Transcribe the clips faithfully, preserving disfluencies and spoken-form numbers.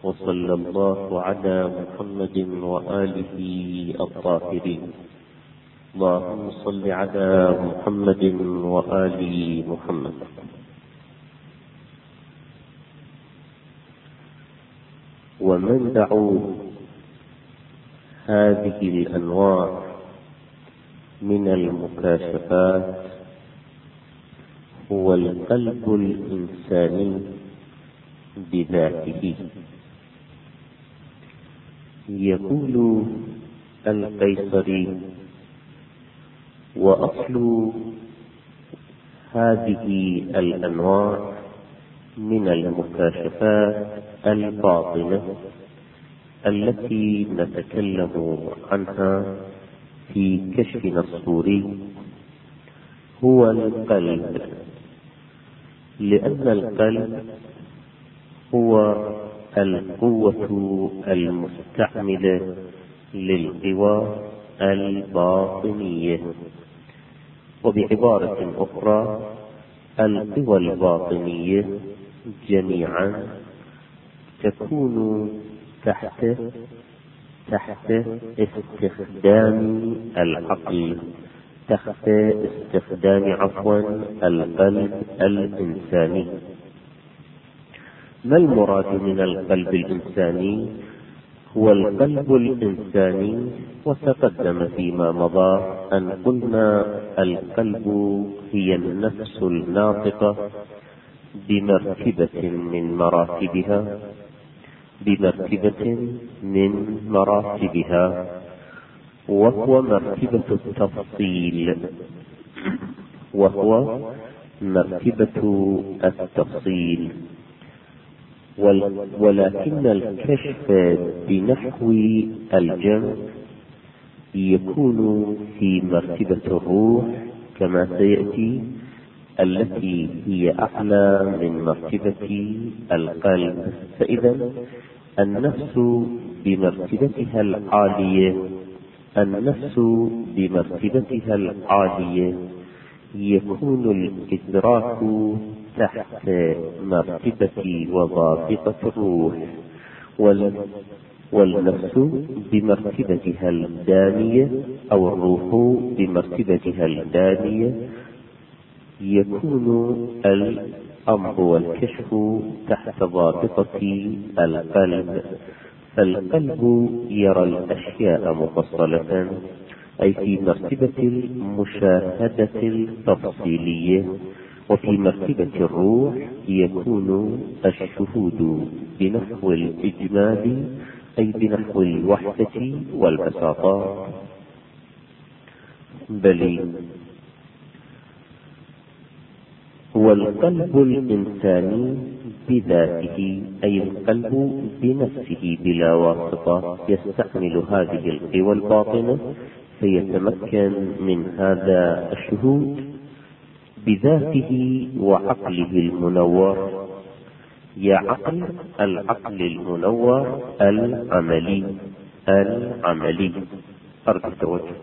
وصلى الله على محمد وآله الطاهرين. اللهم صل على محمد وآل محمد. ومنبع هذه الأنواع من المكاشفات هو القلب الإنساني بذاته. يقول القيصري: وأصل هذه الأنواع من المكاشفات الباطنة التي نتكلم عنها في كشف نصوري هو القلب، لأن القلب هو القوة المستعملة للقوى الباطنية، وبعبارة أخرى القوى الباطنية جميعا تكون تحت تحت استخدام العقل، تحت استخدام عفوا القلب الإنساني. ما المراد من القلب الإنساني؟ هو القلب الإنساني، وتقدم فيما مضى أن قلنا القلب هي النفس الناطقة بمرتبة من مراتبها بمرتبة من مراتبها وهو مرتبة التفصيل وهو مرتبة التفصيل ولكن الكشف بنحو الجمع يكون في مرتبة الروح كما سيأتي، التي هي أعلى من مرتبة القلب. فإذا النفس بمرتبتها العالية النفس بمرتبتها العالية يكون الإدراك تحت مرتبة وظافقة الروح، والنفس بمرتبتها الدانية أو الروح بمرتبتها الدانية يكون الأمر والكشف تحت ضابطة القلب. فالقلب يرى الأشياء مفصلة، أي في مرتبة المشاهدة التفصيلية، وفي مرتبة الروح يكون الشهود بنحو الإجمال، أي بنحو الوحدة والبساطة. بل هو القلب الإنساني بذاته، أي القلب بنفسه بلا واسطة، يستعمل هذه القوى الباطنة فيتمكن من هذا الشهود بذاته وعقله المنور. يا عقل، العقل المنور العملي العملي أرجو التوجه.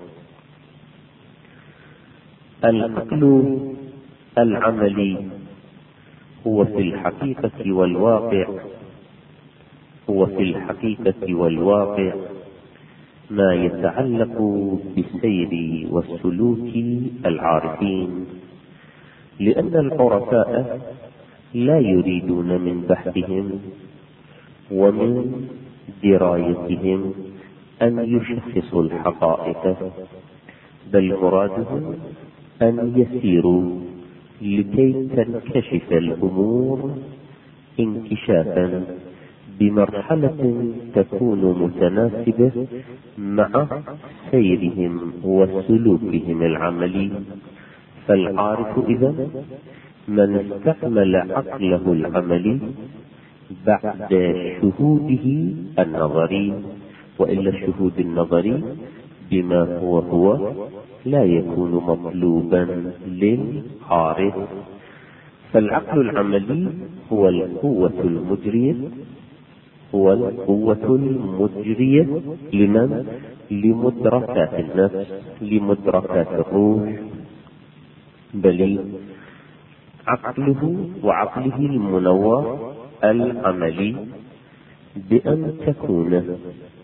العقل العملي هو في الحقيقة والواقع هو في الحقيقة والواقع ما يتعلق بالسير والسلوك العارفين، لأن العرفاء لا يريدون من بحثهم ومن درايتهم أن يشخصوا الحقائق، بل مرادهم أن يسيروا لكي تنكشف الأمور انكشافا بمرحلة تكون متناسبة مع سيرهم وسلوكهم العملي. فالعارف إذن من استعمل عقله العملي بعد شهوده النظري، وإلا الشهود النظري بما هو هو لا يكون مطلوبا للعارف. فالعقل العملي هو القوة المجرية هو القوة المجرية لمن؟ لمدركات النفس، لمدركات الروح. بل عقله وعقله المنور العملي بأن تكون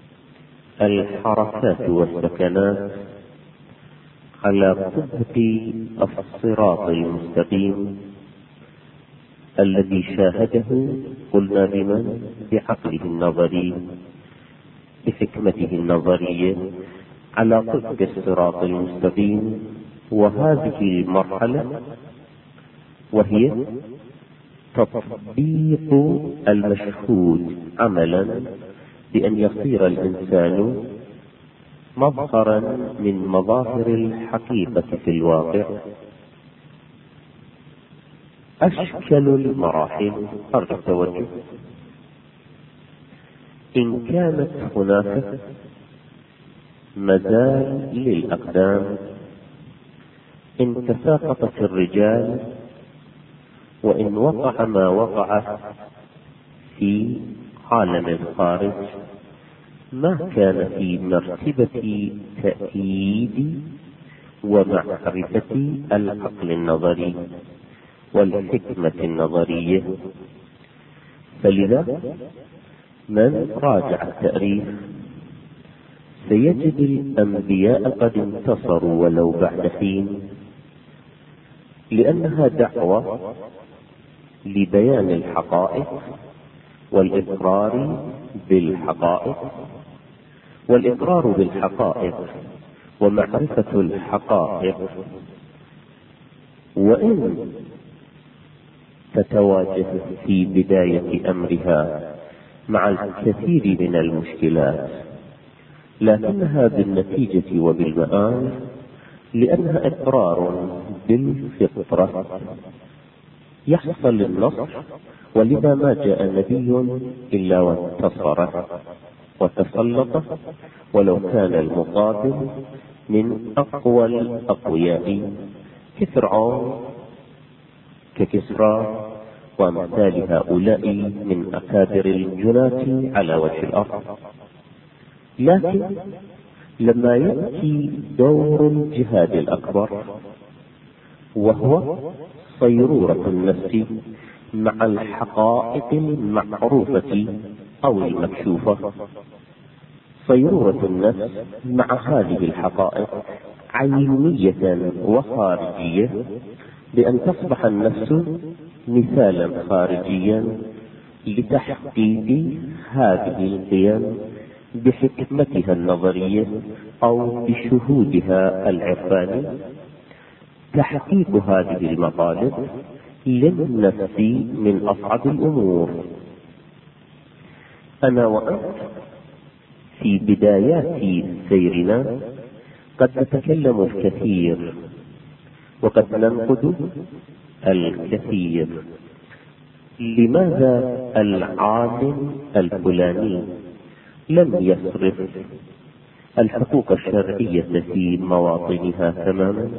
الحركات والسكنات على طبق الصراط المستقيم الذي شاهده قلنا بمن؟ بعقله النظري، بحكمته النظرية، على طبق الصراط المستقيم. وهذه المرحلة وهي تطبيق المشهود عملا بأن يصير الإنسان مظهرا من مظاهر الحقيقة في الواقع. أشكل المراحل أرجو التوجه. إن كانت هناك مزال للأقدام، إن تساقطت الرجال، وإن وقع ما وقع في عالم الخارج، ما كان في مرتبة تأييد ومعرفة العقل النظري والحكمة النظرية. فلذا من راجع التاريخ سيجد الأنبياء قد انتصروا ولو بعد حين، لأنها دعوة لبيان الحقائق والإقرار بالحقائق. والإقرار بالحقائق ومعرفة الحقائق وإن تتواجه في بداية أمرها مع الكثير من المشكلات، لكنها بالنتيجة وبالمآل، لأنها إقرار بالفطرة، يحصل النصر. ولذا ما جاء نبي إلا وانتصر وتسلط، ولو كان المقابل من أقوى الأقوياء كفرعون ككسرى وأمثال هؤلاء من أكابر الجناة على وجه الأرض. لكن لما يأتي دور الجهاد الأكبر، وهو صيرورة النفس مع الحقائق المعروفة أو المكشوفة، صيرورة النفس مع هذه الحقائق عينية وخارجية، بأن تصبح النفس مثالا خارجيا لتحقيق هذه القيم بحكمتها النظرية أو بشهودها العرفاني. تحقيق هذه المطالب للنفس من أصعب الأمور. أنا وأنت في بدايات سيرنا قد نتكلم الكثير وقد ننقد الكثير. لماذا العالم الفلاني لم يصرف الحقوق الشرعية في مواطنها تماما؟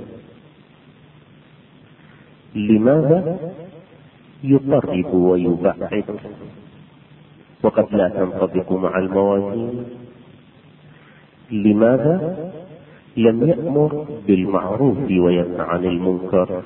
لماذا يقرب ويبعد وقد لا تنطبق مع الموازين؟ لماذا لم يأمر بالمعروف وينهى عن المنكر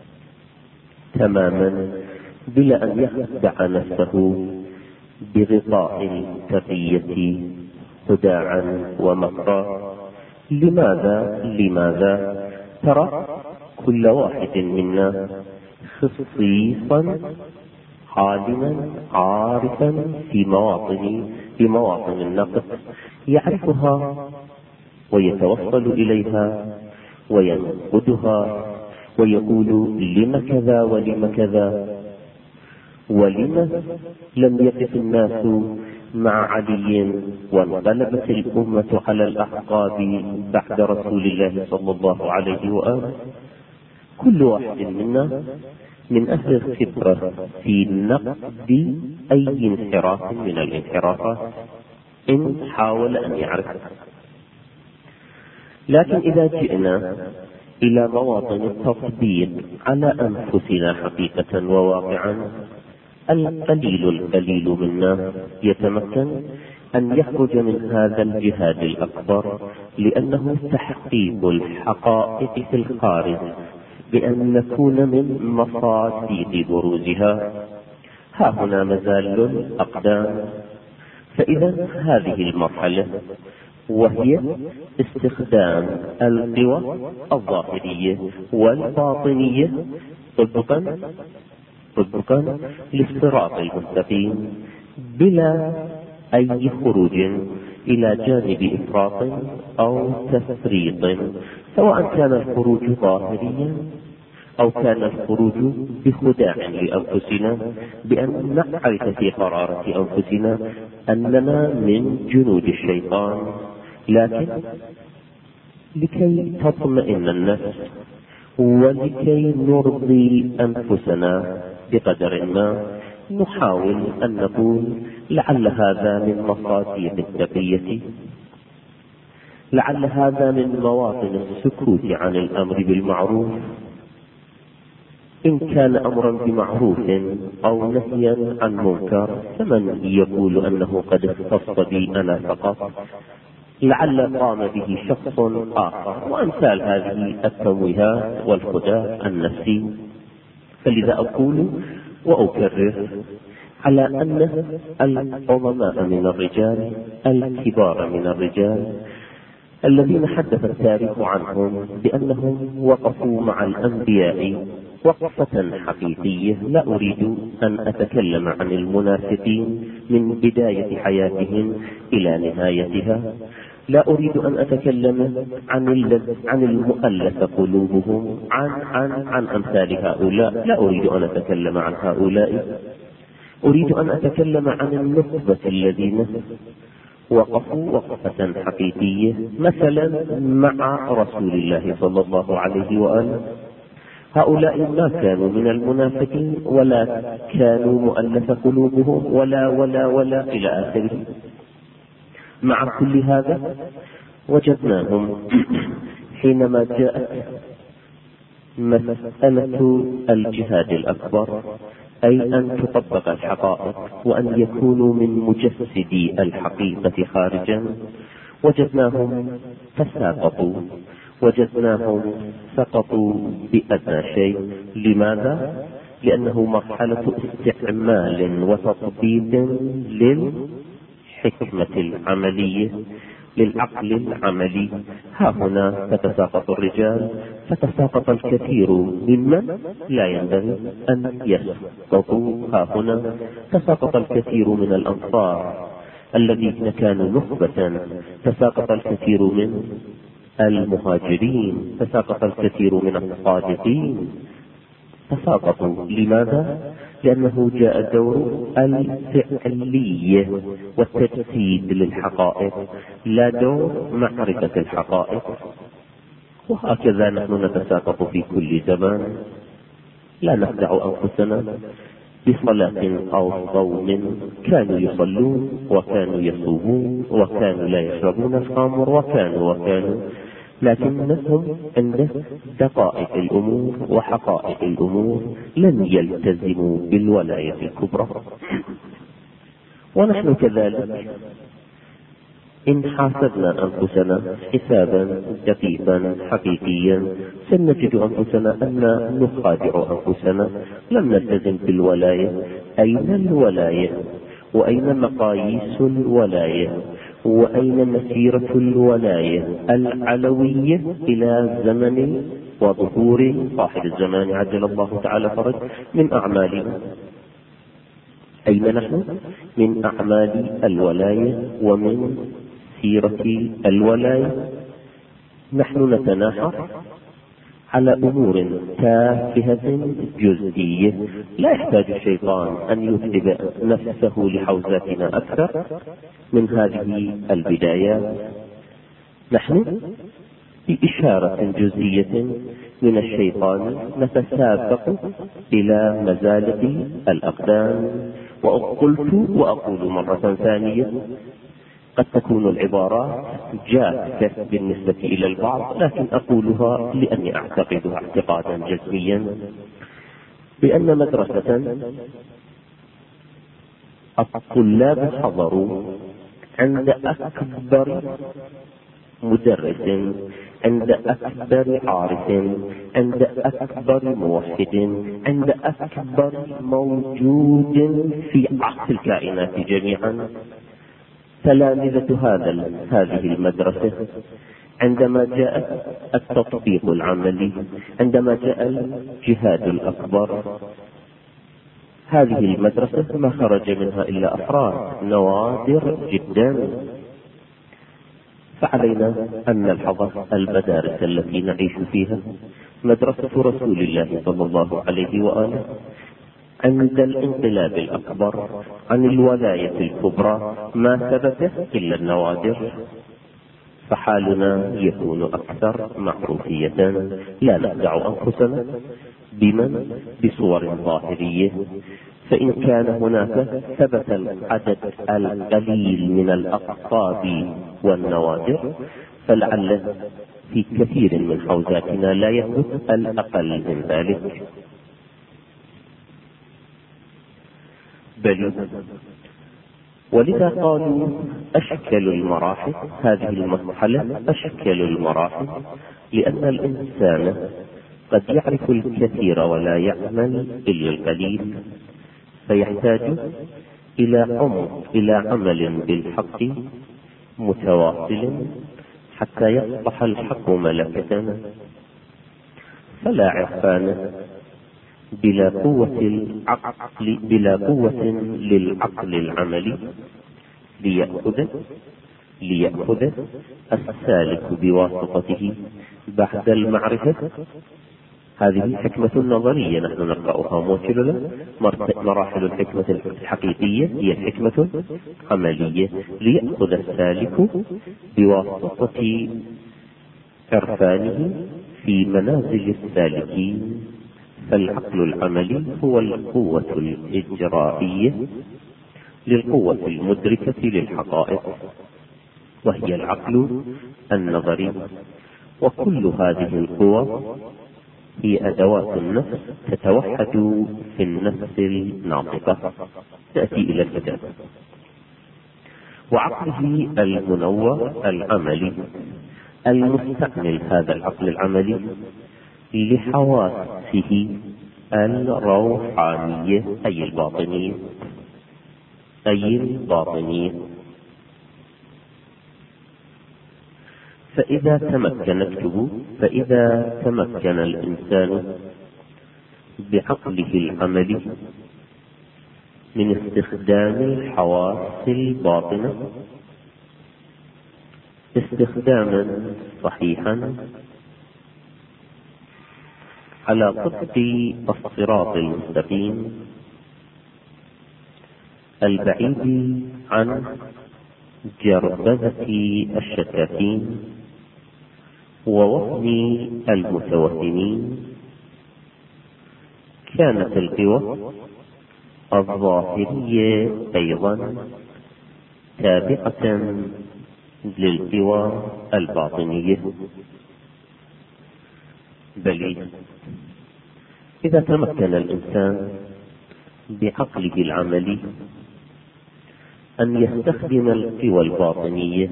تماما بلا أن يخدع نفسه بغطاء التقية خداعا ومكرا؟ لماذا لماذا ترى كل واحد منا خصيصا عالما عارفا في مواطن في مواطن النقد، يعرفها ويتوصل إليها وينقدها ويقول لم كذا ولم كذا؟ ولم لم يقف الناس مع علي وانقلبت الأمة على الأحقاب بعد رسول الله صلى الله عليه وآله؟ كل واحد منا من أهل الخبرة في نقد أي انحراف من الانحرافات إن حاول أن يعرف. لكن إذا جئنا إلى مواطن التطبيق على أنفسنا حقيقة وواقعا، القليل القليل منا يتمكن أن يخرج من هذا الجهاد الأكبر، لأنه تحقيق الحقائق في الخارج بأن نكون من مصادق بروزها. ها هنا مزال الأقدام فإذا هذه المرحلة وهي استخدام القوى الظاهرية والباطنية طبقا طبقا للصراط المستقيم بلا أي خروج إلى جانب إفراط أو تفريط، سواء كان الخروج ظاهريا أو كان الخروج بخداع لأنفسنا، بأن نعرف في قرارة أنفسنا أننا من جنود الشيطان، لكن لكي تطمئن النفس ولكي نرضي أنفسنا بقدر ما نحاول أن نقول لعل هذا من مصادر التقية، لعل هذا من مواطن السكوت عن الأمر بالمعروف، إن كان أمرا بمعروف أو نهيا عن منكر فمن يقول أنه قد اختص بي أنا فقط، لعل قام به شخص آخر، وأمثال هذه التمويهات والخداع النفسي. فلذا أقول وأكرر على أن العظماء من الرجال الكبار من الرجال الذين حدث التاريخ عنهم بأنهم وقفوا مع الأنبياء وقفة حقيقية، لا أريد أن أتكلم عن المنافقين من بداية حياتهم إلى نهايتها، لا أريد أن أتكلم عن عن المؤلف قلوبهم، عن عن عن أمثال هؤلاء، لا أريد أن أتكلم عن هؤلاء، أريد أن أتكلم عن النخبة الذين وقفوا وقفة حقيقية مثلا مع رسول الله صلى الله عليه وآله. هؤلاء ما كانوا من المنافقين ولا كانوا مؤلف قلوبهم ولا ولا ولا إلى آخره. مع كل هذا وجدناهم حينما جاءت مسألة الجهاد الأكبر، أي أن تطبق الحقائق وأن يكونوا من مجسدي الحقيقة خارجا، وجدناهم تساقطوا، وجدناهم سقطوا بأدنى شيء. لماذا؟ لأنه مرحلة استعمال وتطبيق للحكمة العملية، للعقل العملي. ها هنا تتساقط الرجال، فتساقط الكثير ممن لا ينبغي أن يسقطوا. ها هنا تساقط الكثير من الأنصار الذين كانوا نخبة، تساقط الكثير من المهاجرين، تساقط الكثير من الصادقين، تساقطوا. لماذا؟ لأنه جاء دور الفعلية والتجسيد للحقائق، لا دور معرفة الحقائق. وهكذا نحن نتساقط في كل زمان، لا نخدع أنفسنا بصلاة أو صوم، كانوا يصلون وكانوا يصومون وكانوا لا يشربون الخمر وكانوا وكانوا لكنهم عند دقائق الأمور وحقائق الأمور لم يلتزموا بالولاية الكبرى. ونحن كذلك إن حاسبنا أنفسنا حسابا دقيقا حقيقيا سنجد أنفسنا أن نخادع أنفسنا، لم نلتزم بالولاية. أين الولاية؟ وأين مقاييس الولاية؟ وأين مسيرة الولاية العلوية إلى زمن وظهور صاحب الزمان عجل الله تعالى فرج من أعمالنا؟ أين نحن من أعمال الولاية ومن سيرة الولاية؟ نحن نتناحر على أمور تافهة جزئية، لا يحتاج الشيطان أن يتعب نفسه لحوزاتنا أكثر من هذه البدايات. نحن بإشارة جزئية من الشيطان نتسابق إلى مزالق الأقدام. وقلت وأقول مرة ثانية، قد تكون العبارات جافة بالنسبة إلى البعض، لكن أقولها لأني أعتقدها اعتقادا جزميا بأن مدرسة الطلاب حضروا عند أكبر مدرس، عند أكبر عارف، عند أكبر موحد، عند أكبر موجود في عقل الكائنات جميعا، تلامذة هذا هذه المدرسة عندما جاء التطبيق العملي، عندما جاء الجهاد الأكبر، هذه المدرسة ما خرج منها إلا أفراد نوادر جدا. فعلينا أن نلحظ المدارس التي نعيش فيها. مدرسة رسول الله صلى الله عليه وآله عند الانقلاب الأكبر عن الولاية الكبرى ما ثبت إلا النوادر، فحالنا يكون أكثر معروفية. لا نخدع أنفسنا بمن بصور ظاهرية، فإن كان هناك ثبت العدد القليل من الأقطاب والنوادر، فلعل في كثير من حوزاتنا لا يثبت الأقل من ذلك. بل ولذا قالوا أشكل المراحل، هذه المرحلة أشكل المراحل، لأن الإنسان قد يعرف الكثير ولا يعمل إلا القليل، فيحتاج إلى عمق إلى عمل بالحق متواصل حتى يصبح الحق ملكة. فلا عرفان بلا قوة العقل بلا قوة للعقل العملي ليأخذ ليأخذ السالك بواسطته بعد المعرفة. هذه حكمة نظرية نحن نقرأها موكلة. مراحل الحكمة الحقيقية هي حكمة عملية، ليأخذ السالك بواسطة عرفانه في منازل السالكين. فالعقل العملي هو القوة الإجرائية للقوة المدركة للحقائق، وهي العقل النظري. وكل هذه القوى هي أدوات النفس تتوحد في النفس الناطقة، تأتي إلى الكتاب. وعقله المنور العملي المستعمل، هذا العقل العملي لحواسه الروحانية أي الباطنية أي الباطنية فإذا تمكن اكتبوا فإذا تمكن الإنسان بعقله العملي من استخدام الحواس الباطنة استخداما صحيحا على طبق الصراط المستقيم البعيد عن جربذة الشتاتين ووهم المتوهمين، كانت القوى الظاهرية أيضا تابعة للقوى الباطنية. بل إذا تمكن الإنسان بعقله العملي أن يستخدم القوى الباطنية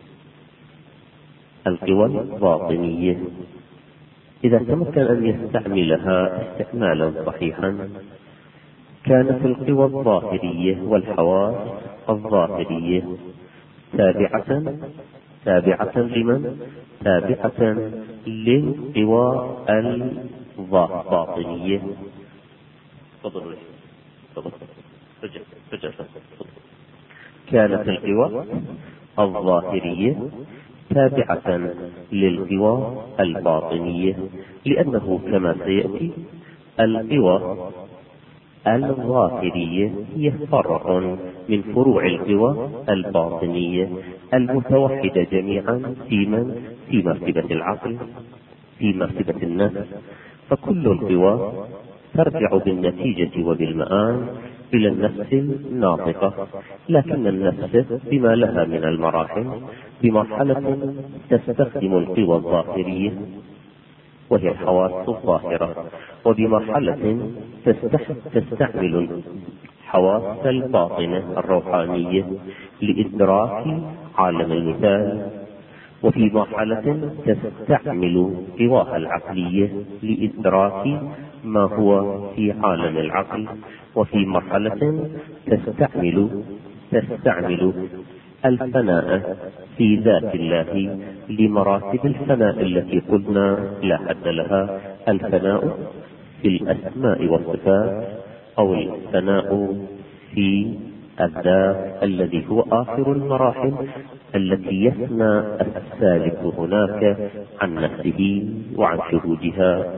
القوى الباطنية إذا تمكن أن يستعملها استعمالا صحيحا، كانت القوى الظاهرية والحواس الظاهرية تابعة تابعة لمن؟ تابعة للقوى الباطنية. تفضل تفضل رجع رجع كانت القوى الظاهرية تابعة للقوى الباطنية، لأنه كما سيأتي القوى الظاهرية هي فرع من فروع القوى الباطنية المتوحدة جميعا في من؟ في مرتبة العقل، في مرتبة النفس. فكل القوى ترجع بالنتيجة وبالمآل إلى النفس الناطقة، لكن النفس بما لها من المراحل بمرحلة تستخدم القوى الظاهرية وهي الحواس الظاهرة، وبمرحلة تستعمل الحواس الباطنة الروحانية لإدراك عالم المثال، وفي مرحلة تستعمل قواها العقلية لإدراك ما هو في عالم العقل، وفي مرحلة تستعمل تستعمل الفناء في ذات الله لمراتب الفناء التي قلنا لا حد لها: الفناء في الأسماء والصفات، أو الفناء في الذات الذي هو آخر المراحل التي يفنى السالك هناك عن نفسه وعن شهودها.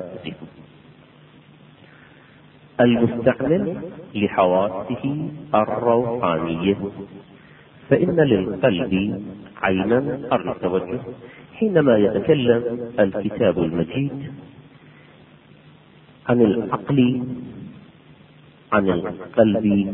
المستعمل لحواسه الروحانية، فإن للقلب عينا أرجو التوجه. حينما يتكلم الكتاب المجيد عن العقل، عن القلب،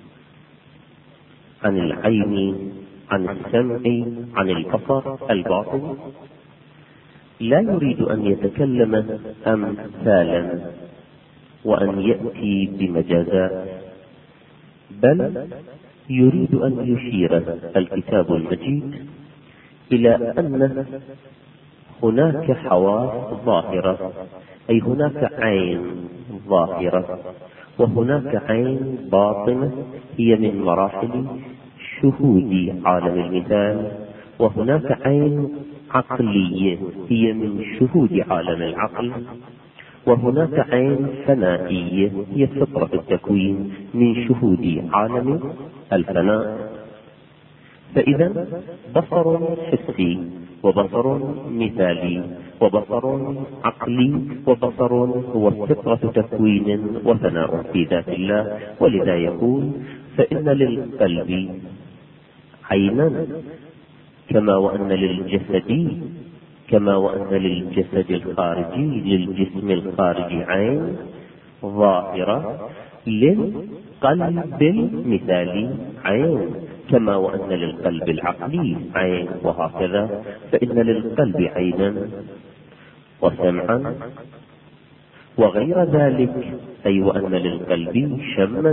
عن العين، عن السمع، عن البصر الباطن، لا يريد أن يتكلم أمثالا وأن يأتي بمجازات، بل يريد أن يشير الكتاب المجيد إلى أن هناك حواس ظاهرة، أي هناك عين ظاهرة وهناك عين باطنة هي من مراحل شهود عالم المثال، وهناك عين عقلية هي من شهود عالم العقل، وهناك عين فنائية هي فطرة التكوين من شهود عالم الفناء. فإذا بصر حسي وبصر مثالي وبصر عقلي وبصر هو فطرة تكوين وفناء في ذات الله. ولذا يقول: فإن للقلب عينا كما وأن للجسد كما وأن للجسد الخارجي للجسم الخارجي عين ظاهرة، للقلب المثالي عين كما وأن للقلب العقلي عين، وهكذا. فإن للقلب عينا وسمعا وغير ذلك، أي وأن للقلب شما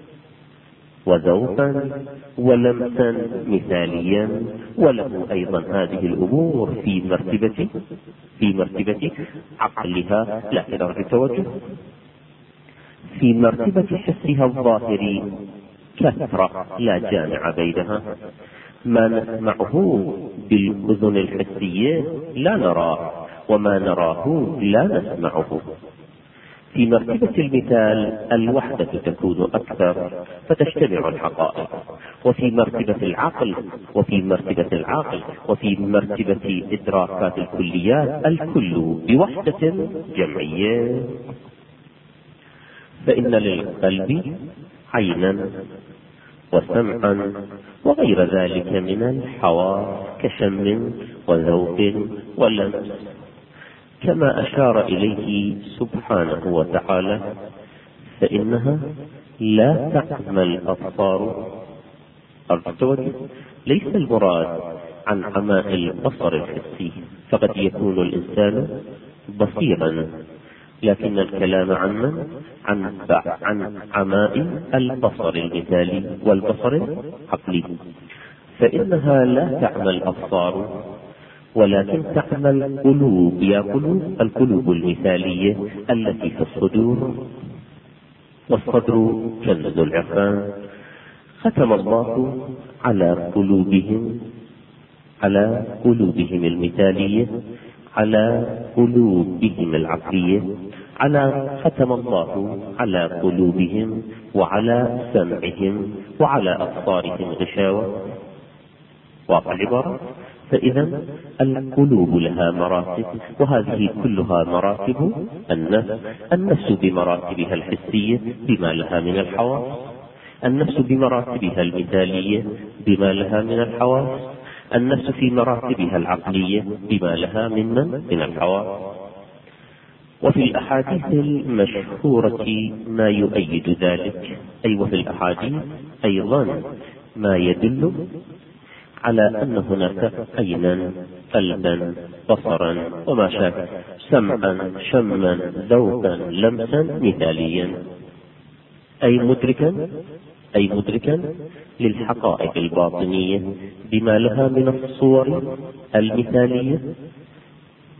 وذوقا ولمسا مثاليا، وله أيضا هذه الأمور في مرتبة في مرتبة عقلها، لكن أرجو التوجه في مرتبة حسها الظاهري كثرة لا جامع بينها. ما نسمعه بالأذن الحسية لا نراه، وما نراه لا نسمعه. في مرتبة المثال الوحدة تكون أكثر فتجتمع الحقائق، وفي مرتبة العقل وفي مرتبة العقل وفي مرتبة إدراكات الكليات الكل بوحدة جمعية. فإن للقلب عينا وسمعا وغير ذلك من الحواس كشم وذوق ولمس، كما أشار إليه سبحانه وتعالى: فإنها لا تعمى الأبصار. التوجه ليس المراد عن عماء البصر الحسي، فقد يكون الإنسان بصيرا، لكن الكلام عن عن عن عماء البصر المثالي والبصر العقلي. فإنها لا تعمى الأبصار ولكن تعمى القلوب. يا قلوب القلوب المثالية التي في الصدور، والصدر كنز العرفان. ختم الله على قلوبهم على قلوبهم المثالية، على قلوبهم العقلية، على ختم الله على قلوبهم وعلى سمعهم وعلى أبصارهم غشاوة. واضح العبارة؟ فإذا القلوب لها مراتب، وهذه كلها مراتب النفس. النفس بمراتبها الحسية بما لها من الحواس، النفس بمراتبها المثالية بما لها من الحواس، النفس في مراتبها العقلية بما لها من من الحواس. وفي الأحاديث المشهورة ما يؤيد ذلك، أي وفي الأحاديث أيضا ما يدل على أن هناك عينا، قلبا، بصرا، وما شابه، سمعا، شما، ذوقا، لمسا مثاليا، أي مدركا أي مدركا للحقائق الباطنية بما لها من الصور المثالية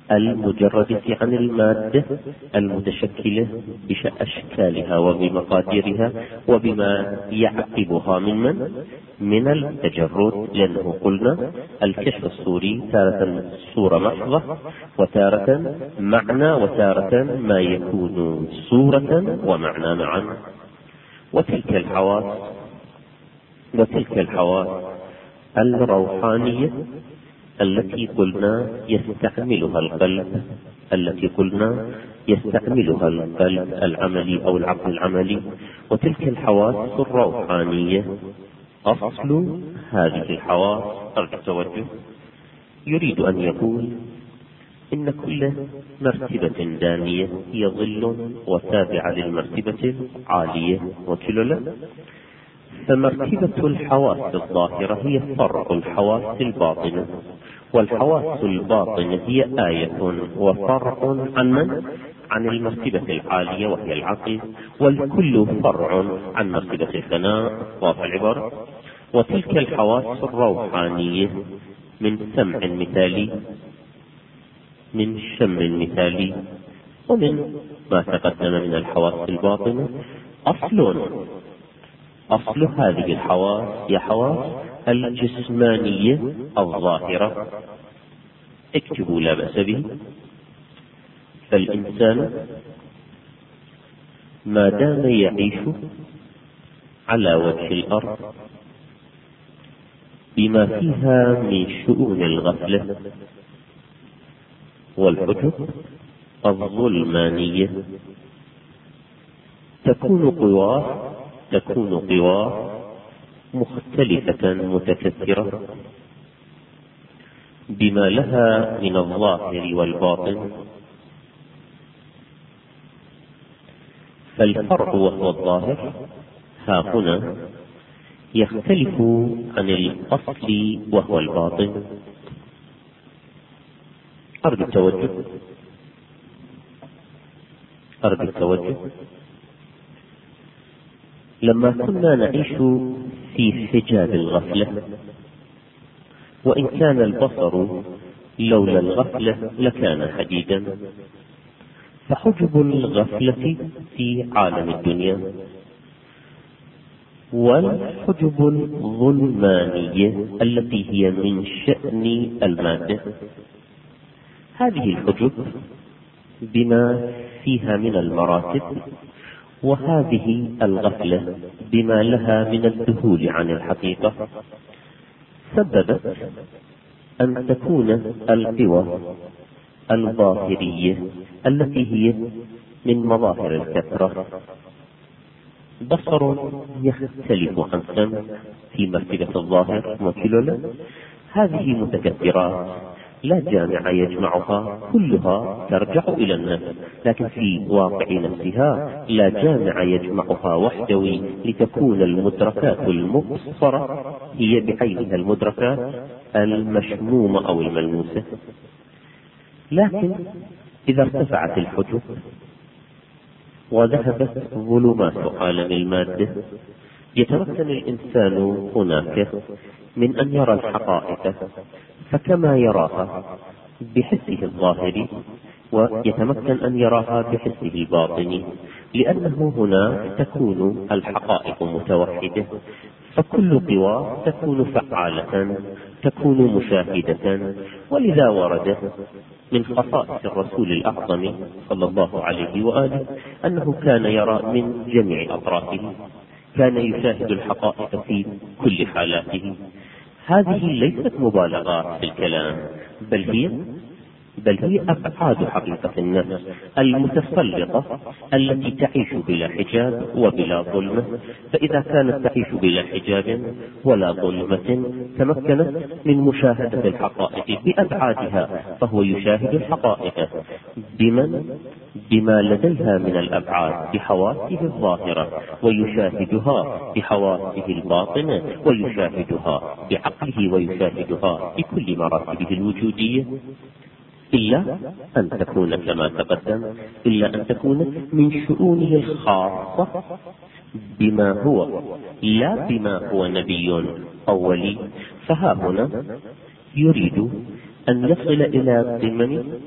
المجردة عن المادة المتشكلة بأشكالها وبمقاديرها وبما يعقبها من من من التجرد، لأنه قلنا الكشف الصوري تارة صورة محضة، وتارة معنى، وتارة ما يكون صورة ومعنى معا. وتلك الحواس وتلك الحواس الروحانية التي قلنا يستعملها القلب التي قلنا يستعملها القلب العملي أو العقل العملي، وتلك الحواس الروحانية أصل هذه الحواس التوجه. يريد أن يقول إن كل مرتبة دانية هي ظل وتابعة للمرتبة العالية، وكلا فمرتبة الحواس الظاهرة هي فرع الحواس الباطنة، والحواس الباطنة هي آية وفرع عن من؟ عن المرتبة العالية وهي العقل، والكل فرع عن مرتبة الفناء. واضح العبارة؟ وتلك الحواس الروحانية من سمع مثالي، من شم مثالي، ومن ما تقدم من الحواس الباطنة. أصل أصل هذه الحواس هي حواس الجسمانية الظاهرة. اكتبوا لا بأس به. فالإنسان ما دام يعيش على وجه الأرض بما فيها من شؤون الغفلة والحجب الظلمانية، تكون قواه تكون قواه مختلفة متكثرة بما لها من الظاهر والباطن. فالفرع وهو الظاهر ها هنا يختلف عن الأصل وهو الباطن. أرجو التوجه أرجو التوجه لما كنا نعيش في حجاب الغفلة، وإن كان البصر لولا الغفلة لكان حديدا، فحجب الغفلة في عالم الدنيا والحجب الظلمانية التي هي من شأن المادة، هذه الحجب بما فيها من المراتب، وهذه الغفلة بما لها من الذهول عن الحقيقة، سببت أن تكون القوى الظاهرية التي هي من مظاهر الكثرة. بصر يختلف عن سمع في مرتبة الظاهر وكلا، هذه متكثرات لا جامع يجمعها، كلها ترجع إلى النفس، لكن في واقع نفسها لا جامع يجمعها وحدوي لتكون المدركات المبصرة هي بعينها المدركات المشمومة أو الملموسة. لكن إذا ارتفعت الحجب وذهبت ظلمات عالم المادة، يتمكن الإنسان هناك من أن يرى الحقائق فكما يراها بحسه الظاهري، ويتمكن أن يراها بحسه الباطني، لأنه هنا تكون الحقائق متوحدة، فكل قوى تكون فعالة، تكون مشاهدة. ولذا ورد من خصائص الرسول الأعظم صلى الله عليه وآله أنه كان يرى من جميع أطرافه، كان يشاهد الحقائق في كل حالاته. هذه ليست مبالغات في الكلام، بل هي بل هي أبعاد حقيقة النفس المتسلطة التي تعيش بلا حجاب وبلا ظلمة. فإذا كانت تعيش بلا حجاب ولا ظلمة تمكنت من مشاهدة الحقائق بأبعادها، فهو يشاهد الحقائق بمن بما لديها من الأبعاد بحواسه الظاهرة، ويشاهدها بحواسه الباطنة، ويشاهدها بعقله، ويشاهدها بكل مراتبه الوجودية، إلا أن تكون كما تقدم إلا أن تكون من شؤونه الخاصة بما هو، لا بما هو نبي أو ولي. فها هنا يريد أن يصل إلى ضمن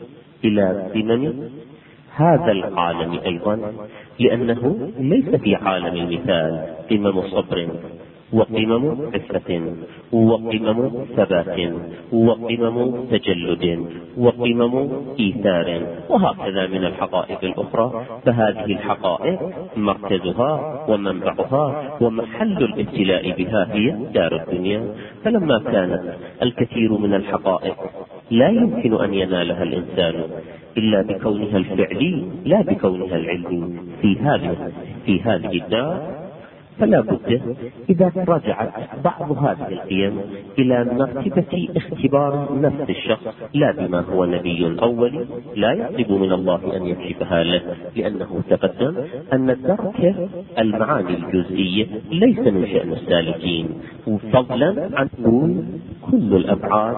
إلى قمم هذا العالم أيضا، لأنه ليس في عالم المثال قمم صبر وقمم عفة وقمم ثبات وقمم تجلد وقمم إيثار وهكذا من الحقائق الأخرى. فهذه الحقائق مركزها ومنبعها ومحل الابتلاء بها هي دار الدنيا. فلما كانت الكثير من الحقائق لا يمكن أن ينالها الإنسان إلا بكونها الفعلي لا بكونها العلمي في هذه في هذه الدار، فلا بد إذا رجعت بعض هذه القيم إلى مرتبة اختبار نفس الشخص لا بما هو نبي أولي لا يطلب من الله أن يكشفها له، لأنه تقدم أن درك المعاني الجزئية ليس من شأن السالكين، فضلا عن كل الأبعاد،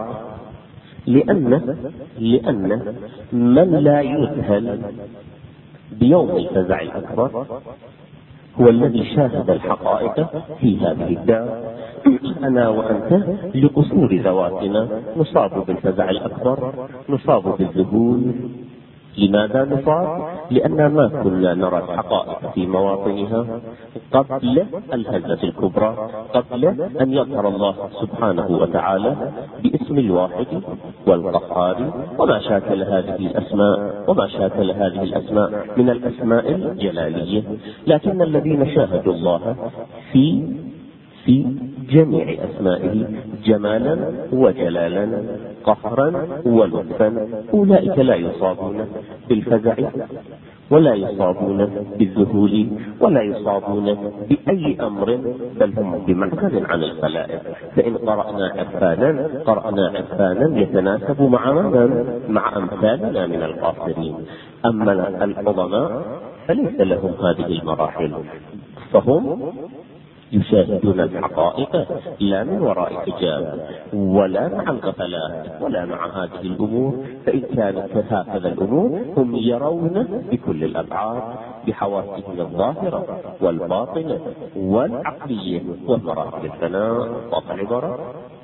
لأن لأن من لا يذهل بيوم الفزع الأكبر هو الذي شاهد الحقائق في هذه الدار. أنا وأنت لقصور ذواتنا نصاب بالفزع الأكبر، نصاب بالذهول. لماذا نصاب؟ لأننا ما كنا نرى الحقائق في مواطنها قبل الهزة الكبرى، قبل أن يظهر الله سبحانه وتعالى باسم الواحد والقهار وما شاكل هذه الأسماء وما شاكل هذه الأسماء من الأسماء الجلالية. لكن الذين شاهدوا الله في في جميع أسمائه جمالا وجلالا قهرا ولطفا أولئك لا يصابون بالفزع ولا يصابون بالذهول ولا يصابون بأي أمر، بل هم بمعزل عن الخلائق. فإن قرأنا عرفانا قرأنا عرفانا يتناسب مع من؟ مع أمثالنا من القاصرين. أما العظماء فليس لهم هذه المراحل، فهم يشاهدون الحقائق لا من وراء حجاب ولا مع الغفلات ولا مع هذه الأمور. فإن كانت هكذا الأمور هم يرون بكل الأبعاد بحواسهم الظاهرة والباطنة والعقلية ومراحل الثناء والعبرة.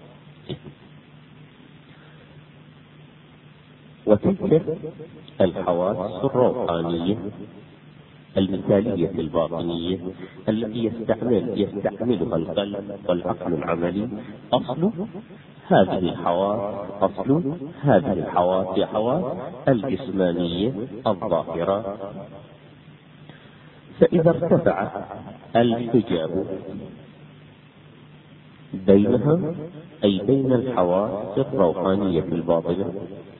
وتلك الحواس الروحانية المثالية الباطنية التي يستعمل يستعملها القلب والعقل العملي أصل هذه الحواس أصل هذه الحواس هي حواس الجسمانية الظاهرة. فإذا ارتفع الحجاب بينها أي بين الحواس الروحانية الباطنة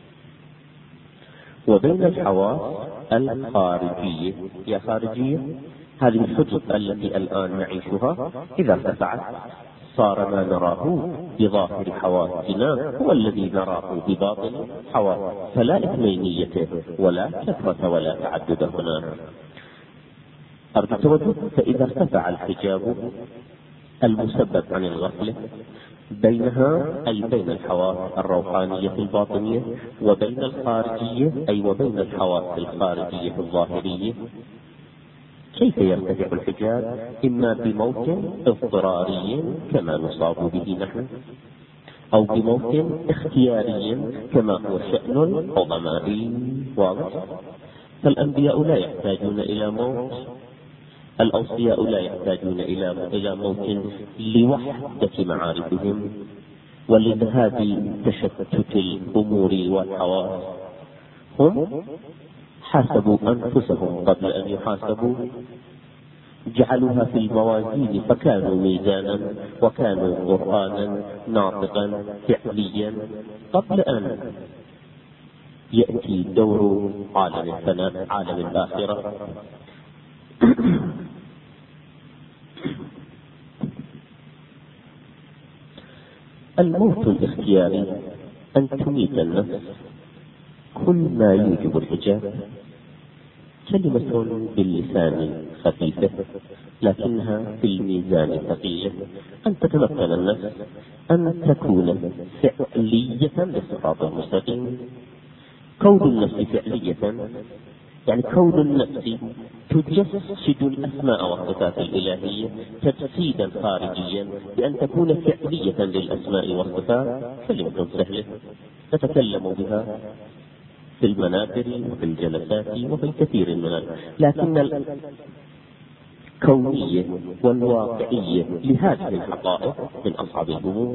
وبين الحواس الخارجية، يا خارجية هذه الحجب التي الآن نعيشها إذا ارتفعت صار ما نراه بظاهر حواسنا هو الذي نراه بباطن حواس، فلا إثنينية ولا كثرة ولا تعدد هناك. أرجو التوجه. فإذا ارتفع الحجاب المسبب عن الغفلة بينها أي بين الحواس الروحانية الباطنية وبين الخارجية أي وبين الحواس الخارجية الظاهرية، كيف يرتفع الحجاب؟ إما بموت اضطراري كما نصاب به نحن، أو بموت اختياري كما هو شأن العظماء. واضح؟ فالأنبياء لا يحتاجون إلى موت، الأوصياء لا يحتاجون إلى إلى موت لوحدة معارفهم ولذهاب تشتت الأمور والحواس. هم حاسبوا أنفسهم قبل أن يحاسبوا، جعلوها في الموازين فكانوا ميزانا وكانوا قرآنا ناطقا فعليا قبل أن يأتي دور عالم الفناء عالم الآخرة. الموت الاختياري أن تميت النفس كل ما يوجب الحجاب، كلمة باللسان خفيفة لكنها في الميزان ثقيلة. أن تتمكن النفس أن تكون فعلية للصراط المستقيم. كون النفس فعلية يعني كون النفس تجسد الأسماء والصفات الإلهية تجسيدا خارجيا بأن تكون فعلية للأسماء والصفات. كلمة سهلة نتكلم بها في المنابر وفي الجلسات وفي الكثير من ال... لكن الكونية والواقعية لهذه الحقائق من أصعب الأمور.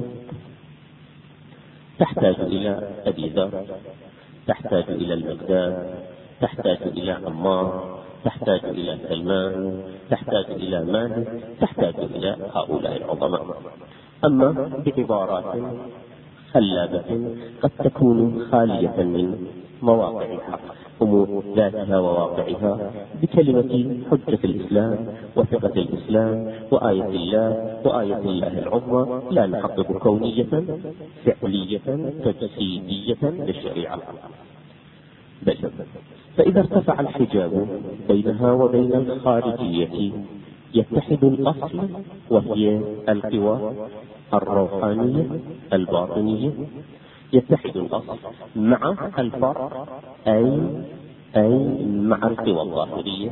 تحتاج إلى أبي ذر، تحتاج إلى المقداد، تحتاج إلى عمار، تحتاج إلى سلمان، تحتاج إلى مالك، تحتاج إلى هؤلاء العظماء. أما بعبارات خلابة قد تكون خالية من مواقع الحق، أمور ذاتها وواقعها، بكلمة حجة الإسلام وثقة الإسلام وآية الله وآية الله العظمى، لا نحقق كونية فعلية تجسيدية للشريعة. بل فإذا ارتفع الحجاب بينها وبين الخارجية يتحد الأصل، وهي القوى الروحانية الباطنية، يتحد الأصل مع الفرع أي أي مع القوى الظاهرية.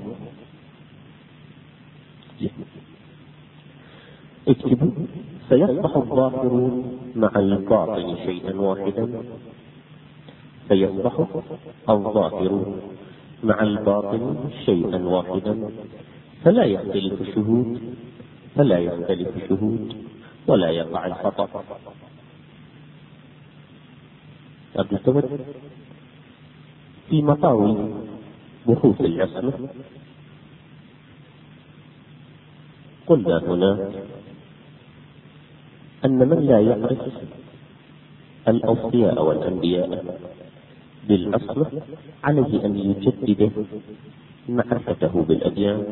اكتبوا: سيصبح الظاهر مع الباطن شيئا واحدا، سيصبح الظاهر مع الباطن شيئا واحدا، فلا يختلف الشهود فلا يختلف الشهود ولا يقع الخطأ. عبد الصمد في مطاوي بحوث العصمة قلنا هنا أن من لا يعرف الأوصياء والأنبياء بالعصمة عليه أن يجدد معرفته بالأديان،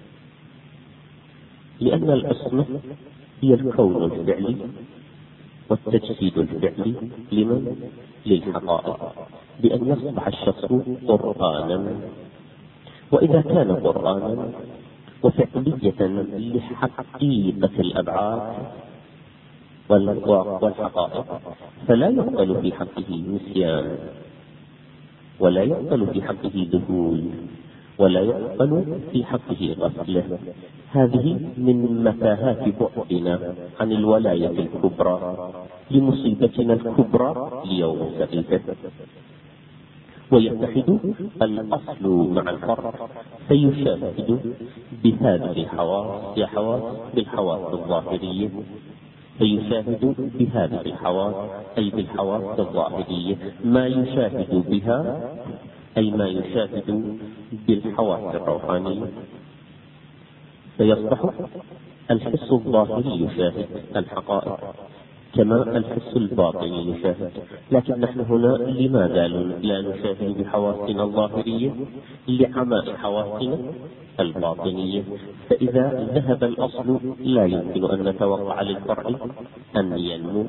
لأن العصمة هي الكون الفعلي والتجسيد الفعلي لمن؟ للحقائق، بأن يصبح الشخص قرآنا. وإذا كان قرآنا وفعلية لحقيقة الأبعاد والحقائق، فلا يقبل في حقه نسيان، ولا يقبل في حقه ذهول، ولا يقبل في حقه غفلة. هذه من متاهات بعدنا عن الولاية الكبرى لمصيبتنا الكبرى ليوم السقيفة. ويتحد الأصل مع الفرع، فيشاهد بهذه الحواس يا حواس بالحواس الظاهرية، فيشاهد بهذه الحواس أي بالحواس الظاهرية ما يشاهد بها، أي ما يشاهد بالحواس الروحانية. فيصبح الحس الظاهري يشاهد الحقائق كما الحس الباطني يشاهد. لكن نحن هنا لماذا لا نشاهد بحواسنا الظاهرية؟ لعماء حواسنا الباطنية. فإذا ذهب الأصل لا يمكن أن نتوقع للفرع أن ينمو.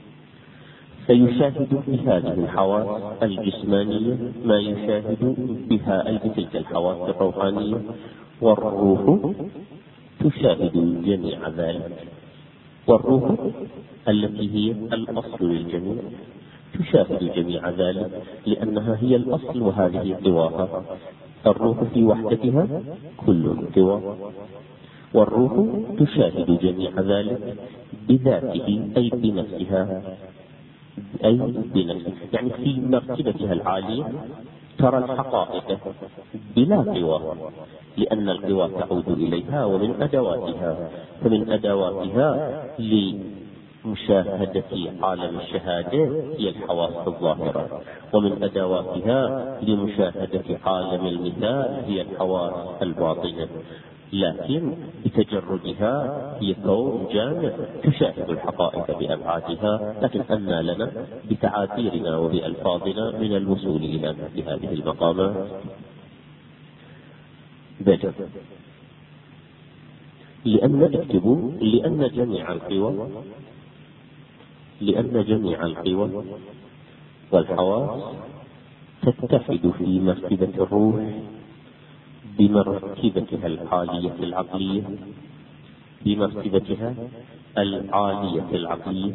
فيشاهد بهذه الحواس الجسمانية ما يشاهد بها تلك الحواس الروحانية، والروح تشاهد جميع ذلك. والروح التي هي الأصل للجميع تشاهد جميع ذلك، لأنها هي الأصل وهذه قواها. الروح في وحدتها كل قوى، والروح تشاهد جميع ذلك بذاته أي بنفسها، أي بنفسها، يعني في مرتبتها العالية ترى الحقائق بلا قوى، لأن القوى تعود إليها ومن أدواتها. فمن أدواتها لمشاهدة عالم الشهادة هي الحواس الظاهرة، ومن أدواتها لمشاهدة عالم المثال هي الحواس الباطنة. لكن بتجردها هي كون جامع تشاهد الحقائق بأبعادها، لكن أنى لنا بتعابيرنا وبألفاظنا من الوصول إلى مثل هذه المقامات؟ بل لأن اكتبوا لأن جميع القوى لأن جميع القوى والحواس تتحد في مرتبة الروح بمرتبتها العالية العقلية بمرتبتها العالية العقلية.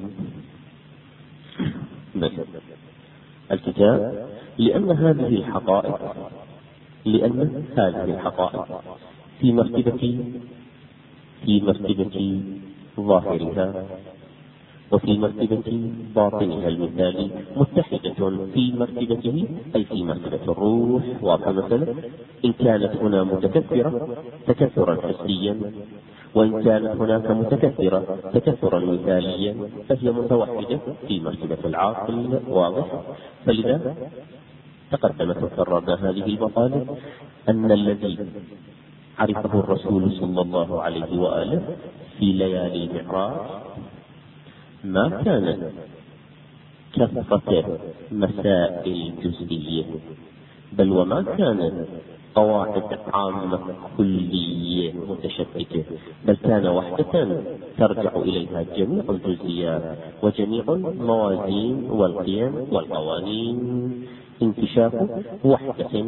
الكتاب لأن هذه الحقائق لأن هذه الحقائق في مرتبة في مرتبة ظاهرها وفي مرتبة باطنها المثالي متحدة في مرتبته، أي في مرتبة الروح. واضح مثلا؟ إن كانت هنا متكثرة تكثرا حسيا، وإن كانت هناك متكثرة تكثرا مثاليا، فهي متوحدة في مرتبة العاقل. واضح؟ فلذا تقدمت وكررنا هذه المطالب أن الذي عرفه الرسول صلى الله عليه وآله في ليالي المعراج ما كان كثرة مسائل جزئية، بل وما كان قواعد عامة كلية متشتتة، بل كان وحدة ترجع إليها جميع الجزئيات وجميع الموازين والقيم والقوانين. انكشاف وحدة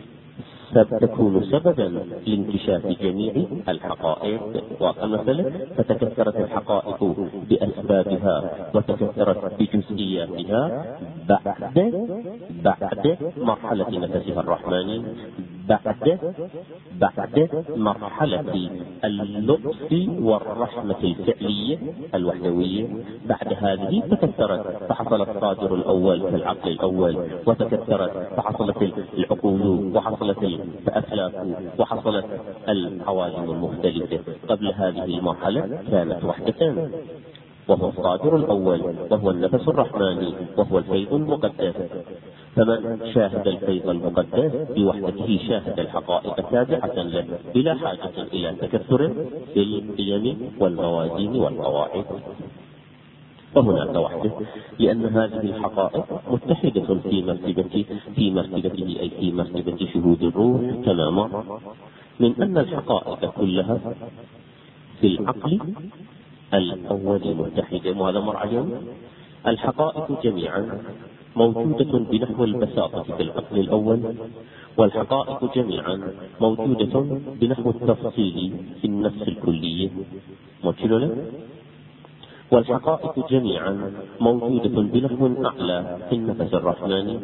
تكون سببا لانكشاف جميع الحقائق. ومثلا فتكثرت الحقائق بأسبابها وتكثرت بجزئياتها بعد بعد مرحلة نفسها الرحماني، بعد بعد مرحلة اللطف والرحمة الفعلية الوحدوية. بعد هذه تكثرت فحصل الصادر الأول كالعقل الأول، وتكثرت فحصلت العقول وحصلت الأفلاك وحصلت العوالم المختلفة. قبل هذه المرحلة كانت وحدة، وهو الصادر الأول وهو النفس الرحماني وهو الفيض المقدس. فمن شاهد الفيض المقدس بوحدته شاهد الحقائق تابعة له بلا حاجة إلى تكثر في القيم والموازين والقواعد. وهناك وحدة، لأن هذه الحقائق متحدة في مرتبة في مرتبته أي في مرتبة شهود الروح. كما مر من أن الحقائق كلها في العقل الأول متحدة، وهذا مر عليهم. الحقائق جميعا موجودة بنحو البساطة في العقل الأول، والحقائق جميعا موجودة بنحو التفصيل في النفس الكلية. موجودة والحقائق جميعا موجودة بنحو أعلى في النفس الرحماني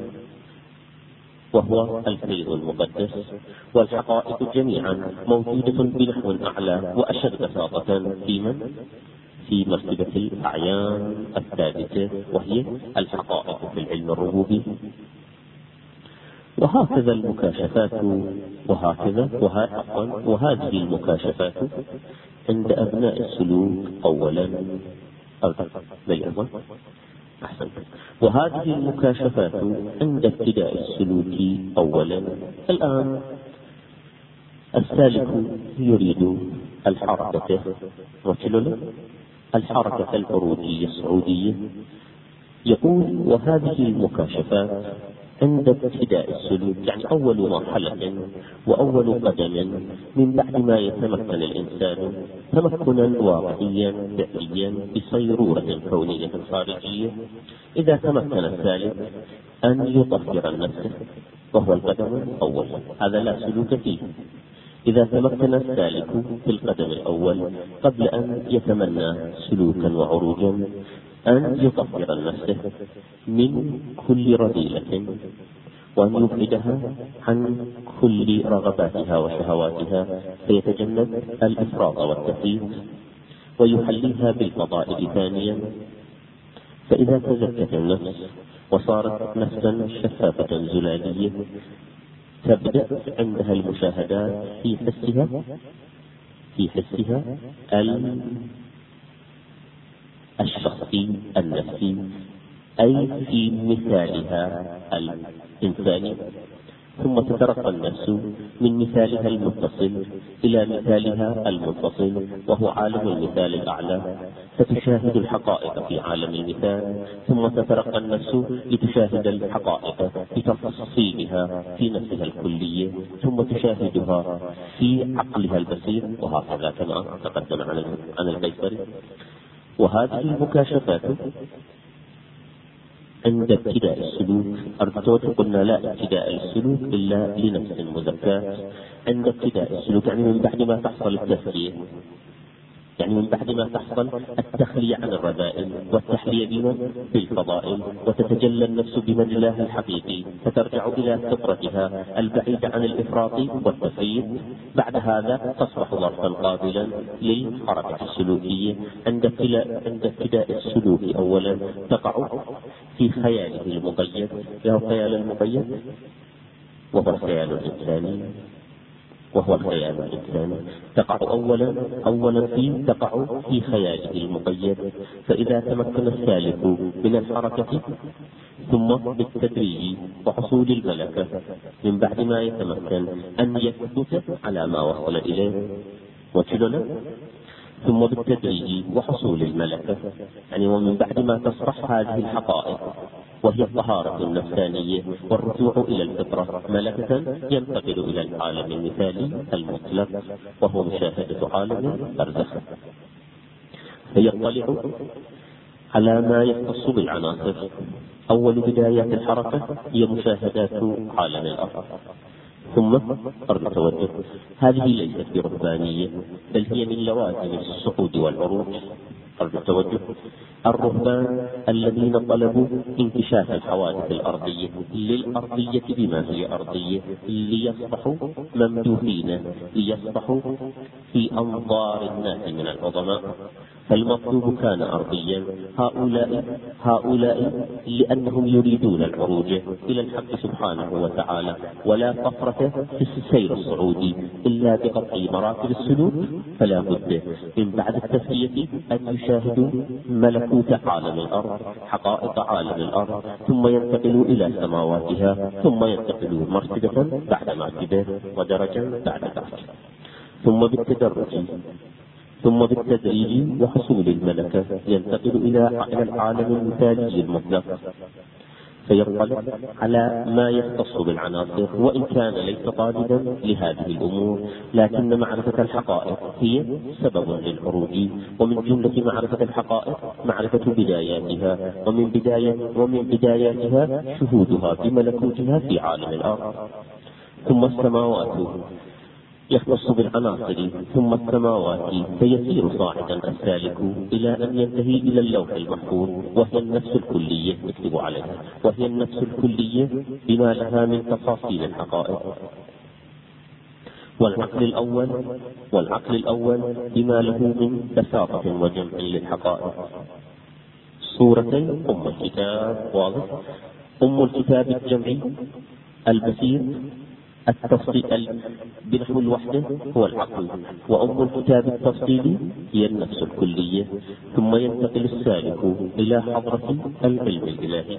وهو الفيض المقدس. والحقائق جميعا موجودة بنحو أعلى وأشد بساطة في من؟ في مرتبة الأعيان الثابتة، وهي الحقائق في العلم الربوبي. وهكذا المكاشفات وهكذا وهذه المكاشفات عند أبناء السلوك أولا أحسن. وهذه المكاشفات عند ابتداء السلوك أولا. الآن السالك يريد الحركة وكلنا الحركة العروجية الصعودية، يقول وهذه المكاشفات عند ابتداء السلوك، يعني أول مرحلة وأول قدم من بعد ما يتمكن الإنسان تمكنا واقعيا فعليا بصيرورة كونية خارجية. إذا تمكن السالك أن يطهر النفس وهو القدم الأول، هذا لا سلوك فيه. إذا تمكن السالك في القدم الأول قبل أن يتمنى سلوكا وعروجا أن يطهر النفس من كل رذيلة وأن يبعدها عن كل رغباتها وشهواتها، فيتجنب الإفراط والتفريط ويحليها بالفضائل ثانيا. فإذا تزكت النفس وصارت نفسا شفافة زلالية تبدأ عندها المشاهدات في حسها في حسها الشخصي النفسي، أي في مثالها الإنساني. ثم تترقى النفس من مثالها المتصل إلى مثالها المنفصل وهو عالم المثال الأعلى، فتشاهد الحقائق في عالم المثال. ثم تترقى النفس لتشاهد الحقائق بتفصيلها في نفسها الكلية، ثم تشاهدها في عقلها البصير، وهكذا كما تقدم عن القيصري. وهذه المكاشفات عند ابتداء السلوك، أرجوت قلنا لا ابتداء السلوك إلا لنفس مزكاة. عند ابتداء السلوك يعني من بعد ما تحصل التزكية، يعني من بعد ما تحصل التخلية عن الرذائل والتحلية بما بالفضائل، وتتجلى النفس بمجلاها الحقيقي، فترجع إلى فطرتها البعيدة عن الإفراط والتفريط. بعد هذا تصبح ظرفا قابلا للحركة السلوكية. عند ابتداء السلوك أولا تقع في خياله المقيد، له خيال المقيد وهو الخيال الإنساني وهو الخيال الإنساني تقع أولا أولا في تقع في خياله المقيد. فإذا تمكن السالك من الحركة ثم بالتدريج وحصول الملكة، من بعد ما يتمكن أن يثبت على ما وصل إليه وجدنا، ثم بالتدريج وحصول الملكة، يعني ومن بعد ما تصبح هذه الحقائق وهي الطهارة النفسانية والرجوع إلى الفطرة ملكة، ينتقل إلى العالم المثالي المطلق وهو مشاهدة عالم البرزخ، فيطلع على ما يختص بالعناصر. أول بدايات الحركة هي مشاهدات عالم الأرض، ثم أرض التوجه. هذه ليست برهبانية، بل هي من لوازم الصعود والعروج. أرض التوجه الرهبان الذين طلبوا انكشاف الحوادث الأرضية للأرضية بما هي أرضية، ليصبحوا ممدوحين، ليصبحوا في أنظار الناس من العظماء. فالمطلوب كان أرضيا. هؤلاء هؤلاء لأنهم يريدون العروج إلى الحق سبحانه وتعالى، ولا فقرة في السير الصعودي إلا بقطع مراتب السلوك، فلا بد من بعد التسلية أن يشاهدوا ملكوت عالم الأرض، حقائق عالم الأرض، ثم ينتقلوا إلى سماواتها، ثم ينتقلوا مرتبة بعد مرتبة ودرجة بعد درجة، ثم بالتدرج ثم بالتدريج وحصول الملكة ينتقل إلى العالم المثالي المطلق، فيطلع على ما يختص بالعناصر، وإن كان ليس طالبا لهذه الأمور، لكن معرفة الحقائق هي سبب للعروج. ومن جملة معرفة الحقائق معرفة بداياتها، ومن بداية ومن بداياتها شهودها بملكوتها في عالم الأرض. ثم السماوات يختص بالعناصر، ثم السماوات، فيسير صاعدا السالك إلى أن ينتهي إلى اللوح المحفوظ، وهي النفس الكلية، اكتبوا عليها، وهي النفس الكلية بما لها من تفاصيل الحقائق. والعقل الأول والعقل الأول بما له من بساطة وجمع للحقائق. صورتين أم الكتاب واضح. أم الكتاب الجمعي البسيط التفصيل بنحو الوحدة هو العقل، وأم الكتاب التفصيلي هي النفس الكلية. ثم ينتقل السالك إلى حضرة العلم الإلهي،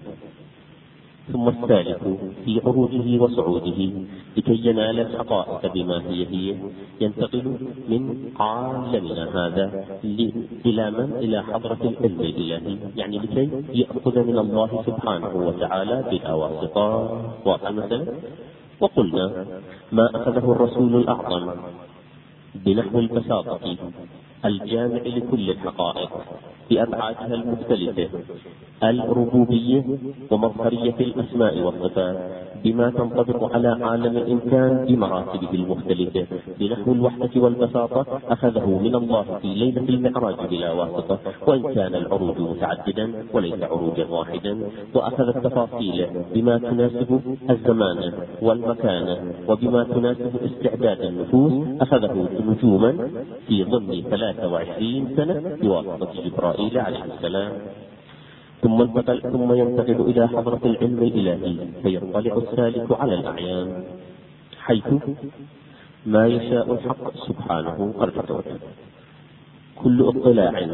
ثم السالك في عروجه وصعوده لكي ينال الحقائق بما هي هي ينتقل من عالمنا هذا إلى من؟ إلى حضرة العلم الإلهي، يعني لكي يأخذ من الله سبحانه وتعالى بلا واسطة. واضح مثلا؟ وقلنا ما أخذه الرسول الأعظم بنحو البساطة الجامع لكل الحقائق بأبعادها المختلفة، الربوبية ومظهرية الأسماء والصفات، بما تنطبق على عالم الإمكان بمراتبه المختلفة بنحو الوحدة والبساطة، أخذه من الله في ليلة المعراج بلا واسطة، وإن كان العروج متعددا وليس عروجا واحدا. وأخذ التفاصيل بما تناسب الزمان والمكان وبما تناسب استعداد النفوس، أخذه نجوما في ضمن ثلاثة وعشرين سنة بواسطة جبرائيل عليه السلام. ثم انتقل ثم ينتقل إلى حضرة العلم الإلهي، فيطلع السالك على الأعيان حيث ما يشاء الحق سبحانه وتعالى. كل اطلاع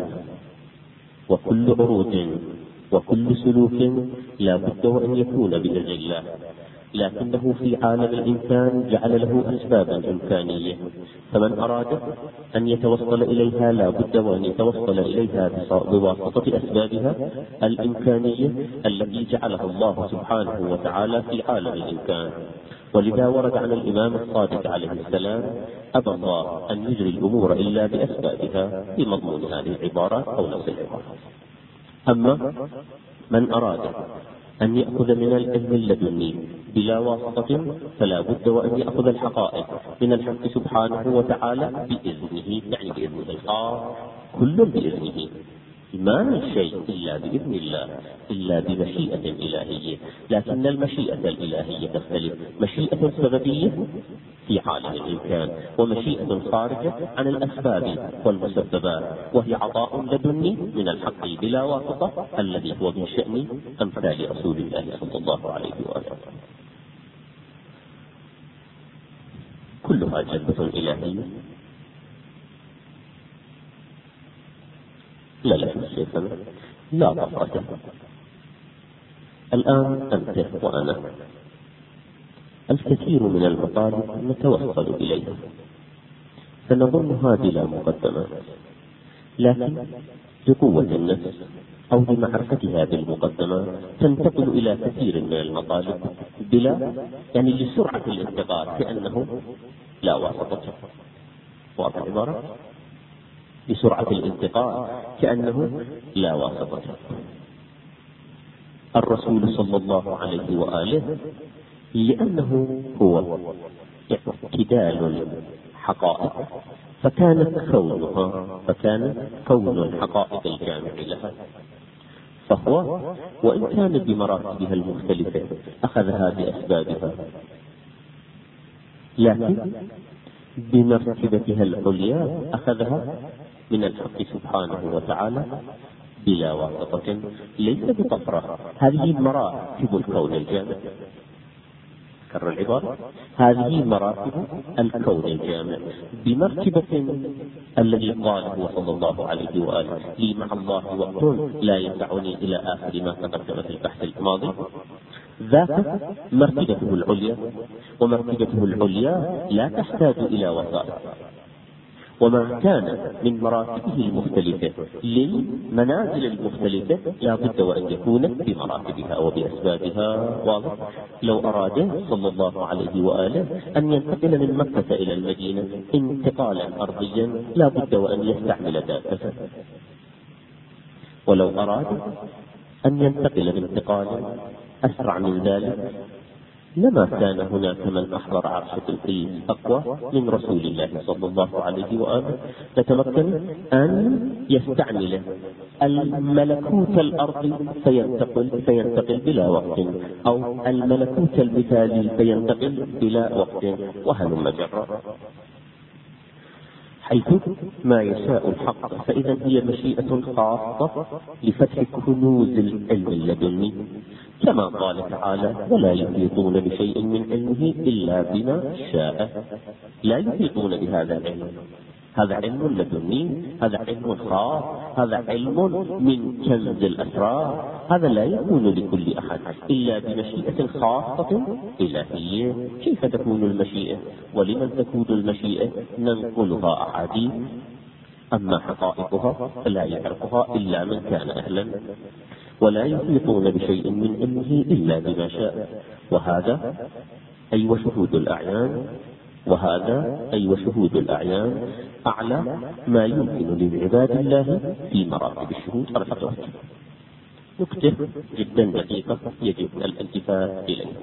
وكل عروج وكل سلوك لا بد وأن يكون بإذن الله، لكنه في عالم الإمكان جعل له أسبابا إمكانية، فمن أراد أن يتوصل إليها لا بد وأن يتوصل إليها بواسطة أسبابها الإمكانية التي جعلها الله سبحانه وتعالى في عالم الإمكان. ولذا ورد عن الإمام الصادق عليه السلام: أبى الله أن يجري الأمور إلا بأسبابها، في مضمون هذه العبارات أو نفس العبارات. أما من أراد أن يأخذ من العلم اللدني بلا واسطة فلا بد وأن يأخذ الحقائق من الحق سبحانه وتعالى بإذنه، يعني بإذنه الخاص كل بإذنه، ما من شيء إلا بإذن الله، إلا بمشيئة إلهية. لكن المشيئة الإلهية تختلف، مشيئة سببية في عالم الإمكان، ومشيئة خارجة عن الأسباب والمسببات، وهي عطاء لدني من الحق بلا واسطة الذي هو من شأن أمثال رسول الله صلى الله عليه وآله. كلها جنة إلهية. لا لا شيخنا، لا طفرة. الآن أنت وأنا الكثير من المطالب نتوصل إليها فنظنها بلا مقدمات، لكن بقوة النفس أو بمعرفتها بالمقدمات تنتقل إلى كثير من المطالب بلا يعني لسرعة الانتقال كأنه لا واسطة. واضح العبارة؟ بسرعة الانتقال كأنه لا واسطة. الرسول صلى الله عليه وآله لأنه هو اعتدال الحقائق فكانت كونها فكان كون الحقائق الجامع لها، فهو وإن كان بمراتبها المختلفة أخذها بأسبابها، لكن بمرتبتها العليا أخذها من الحق سبحانه وتعالى بلا واسطة، ليس بطفرة. هذه مراتب الكون الجامع. كرر العبارة، هذه مراتب الكون الجامع بمرتبة الذي قاله صلى الله عليه وآله لي مع الله وقت لا يدعني إلى آخر ما تقدم في البحث الماضي. ذاك مرتبته العليا، ومرتبته العليا لا تحتاج إلى وسائط، وما كان من مراتبه المختلفة للمنازل المختلفة لا بد وأن يكون بمراتبها وبأسبابها. واضح؟ لو أراد صلى الله عليه وآله أن ينتقل من مكة إلى المدينة انتقالا أرضيا لا بد وأن يستعمل دابة، ولو أراد أن ينتقل انتقالا أسرع من ذلك لما كان هناك من أحضر عرشة القيس أقوى من رسول الله صلى الله عليه وآله لتمكن أن يستعمل الملكوت الأرضي فينتقل فينتقل بلا وقت، أو الملكوت المثالي فينتقل بلا وقت، وهلم جرا، حيث ما يشاء الحق. فإذا هي مشيئة خاصة لفتح كنوز العلم اللدني، كما قال تعالى ولا يحيطون بشيء من علمه إلا بما شاء. لا يحيطون بهذا العلم، هذا علم لدني، هذا علم خاص، هذا علم من كنز الأسرار، هذا لا يكون لكل أحد إلا بمشيئة خاصة إلهية. كيف تكون المشيئة؟ ولمن تكون المشيئة؟ ننقلها أحاديث، أما حقائقها فلا يعرفها إلا من كان أهلا. ولا يحيطون بشيء من علمه إلا بما شاء، وهذا أي وشهود الأعيان، وهذا أي وشهود الأعيان أعلى ما يمكن لعباد الله في مراتب الشهود. أرفضه نكتة جدا دقيقة يجب الالتفات إليها.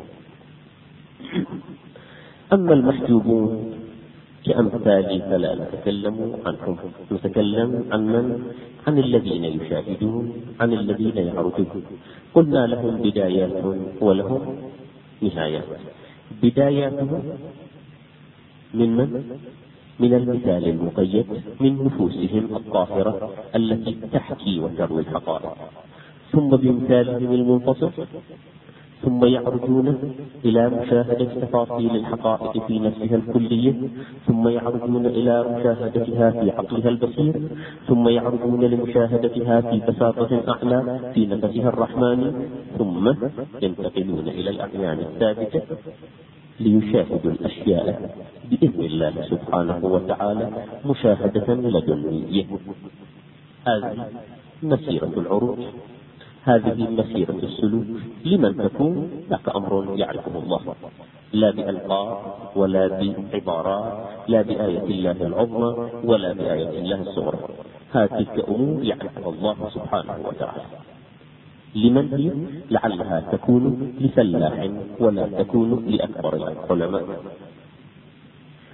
أما المحجوبون كأمثالي فلا نتكلم عنهم، نتكلم عن من؟ عن الذين يشاهدون، عن الذين يعرفون. قلنا لهم بدايات ولهم نهايات. بداياتهم من من؟ من المثال المقيد من نفوسهم الطاهرة التي تحكي وتروي الحقائق، ثم بمثالهم المنفصل، ثم يعرجون إلى مشاهدة تفاصيل الحقائق في نفسها الكلية، ثم يعرجون إلى مشاهدتها في عقلها البصير، ثم يعرجون لمشاهدتها في بساطة أعلى في نفسها الرحمن، ثم ينتقلون إلى الأعيان الثابتة ليشاهدوا الأشياء بإذن الله سبحانه وتعالى مشاهدة لدنية. هذه مسيرة العروج، هذه مسيرة السلوك. لمن تكون؟ لك أمر يعرفه الله، لا بألقاب ولا بعبارات، لا بآية الله العظمى ولا بآية الله الصغرى. هذه أمور يعرفها الله سبحانه وتعالى. لمن هي؟ لعلها تكون لفلاح ولا تكون لأكبر العلماء.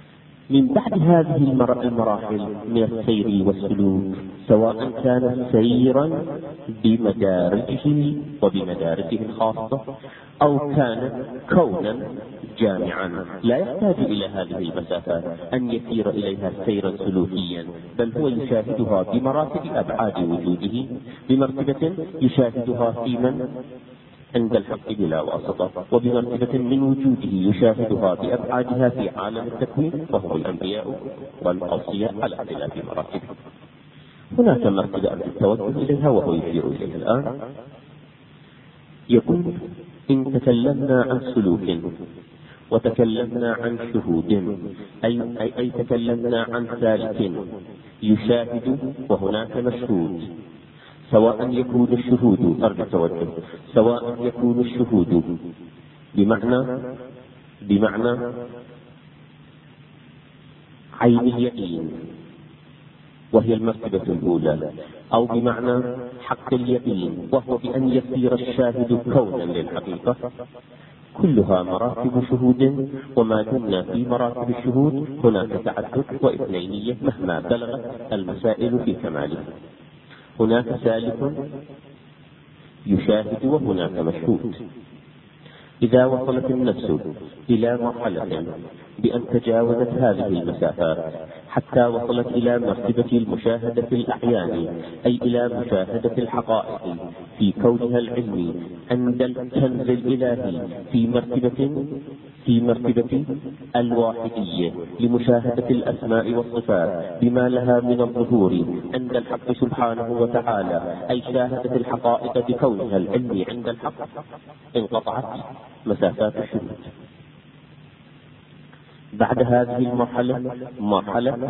من بعد هذه المراحل من السير والسلوك، سواء كان سيرا بمدارجه وبمدارجه الخاصة، أو كان كونا جامعا لا يحتاج إلى هذه المسافات أن يسير إليها سيرا سلوكيا، بل هو يشاهدها بمراتب أبعاد وجوده، بمرتبة يشاهدها في من عند الحق بلا واسطة، وبمرتبة من وجوده يشاهدها بأبعادها في عالم التكوين، وهم الأنبياء والأوصياء على اختلاف مراتبهم. هناك مرتبة التوجه إليها وهو يشير إليها الآن. يقول: إن تكلمنا عن سلوك وتكلمنا عن شهود، أي, أي, أي تكلمنا عن سالك يشاهد وهناك مشهود، سواء يكون الشهود أرجو التوجه سواء يكون الشهود بمعنى بمعنى عين اليقين وهي المرتبة الأولى، أو بمعنى حق اليقين وهو بأن يصير الشاهد كونا للحقيقة، كلها مراتب شهود. وما دمنا في مراتب الشهود هناك تعدد واثنينية مهما بلغت المسائل في كمالها. هناك سالك يشاهد وهناك مشهود. إذا وصلت النفس إلى مرحلة بأن تجاوزت هذه المسافات حتى وصلت إلى مرتبة المشاهدة الأعيان، أي إلى مشاهدة الحقائق في كونها العلمي عند الكنز الإلهي، في مرتبة في مرتبة الواحدية لمشاهدة الأسماء والصفات بما لها من الظهور عند الحق سبحانه وتعالى، أي شاهدت الحقائق بكونها العلمي عند الحق، انقطعت مسافات الشهود. بعد هذه المرحلة مرحلة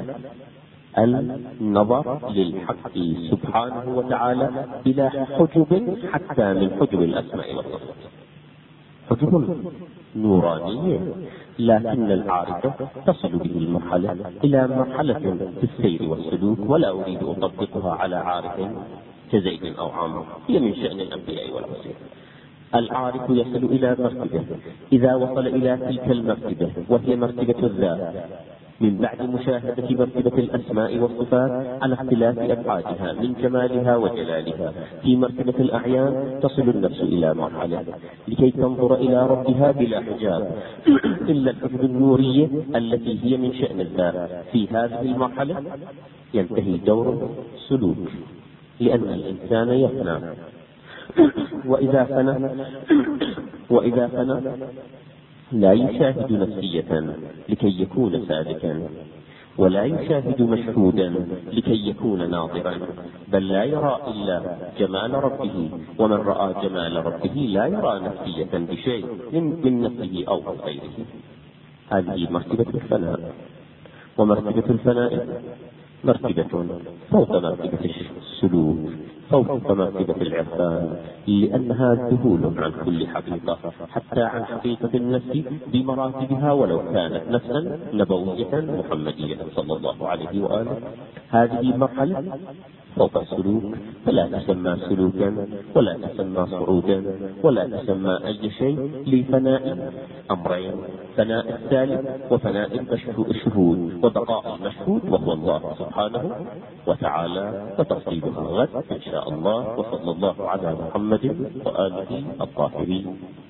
النظر للحق سبحانه وتعالى بلا حجب، حتى من حجب الأسماء والصفات، حجب نورانية، لكن العارفة تصل به المرحلة إلى مرحلة في السير والسلوك، ولا أريد أن أطبقها على عارف كزيد أو عمرو، هي من شأن الأنبياء والأوصياء. العارف يصل إلى مرتبة، إذا وصل إلى تلك المرتبة وهي مرتبة الذات، من بعد مشاهدة مرتبة الأسماء والصفات على اختلاف أبعادها من جمالها وجلالها، في مرتبة الأعيان تصل النفس إلى مرحلة لكي تنظر إلى ربها بلا حجاب إلا الحجب النورية التي هي من شأن الذات. في هذه المرحلة ينتهي دور سلوك، لأن الإنسان يفنى، وإذا فنى وإذا فنى لا يشاهد نفسية لكي يكون سالكا، ولا يشاهد مشهودا لكي يكون ناظرا، بل لا يرى إلا جمال ربه، ومن رأى جمال ربه لا يرى نفسية بشيء من نفسه أو غيره. هذه مرتبة الفناء. ومرتبة الفناء مرتبة فوق مرتبة السلوك، فوق مرتبة العرفان، لأنها ذهول عن كل حقيقة، حتى عن حقيقة النفس بمراتبها ولو كانت نفسا نبوية محمدية صلى الله عليه وآله. هذه مرحلة فوق السلوك، فلا تسمى سلوكا ولا تسمى صعودا ولا تسمى أي شيء، لفناء أمرين: فناء السالك وفناء الشهود، وبقاء المشهود وهو الله سبحانه وتعالى، وتفصيلها غد إن شاء الله. وصلى الله على محمد وآله الطاهرين.